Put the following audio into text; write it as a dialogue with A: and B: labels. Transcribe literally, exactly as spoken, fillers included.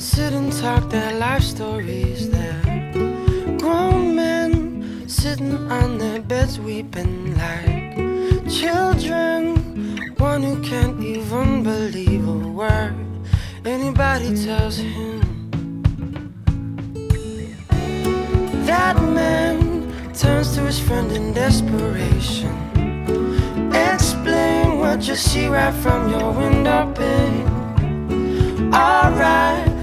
A: sit and talk their life stories there. Grown men sitting on their beds weeping like children. One who can't even believe a word anybody tells him. That man turns to his friend in desperation. Explain what you see right from your window pane. Alright,